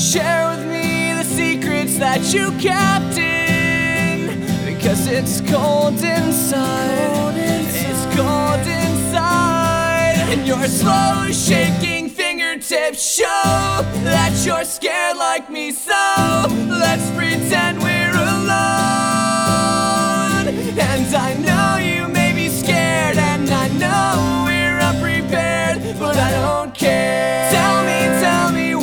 Share with me the secrets that you kept in, because it's cold inside. It's cold inside. And your slow shaking fingertips show that you're scared like me so.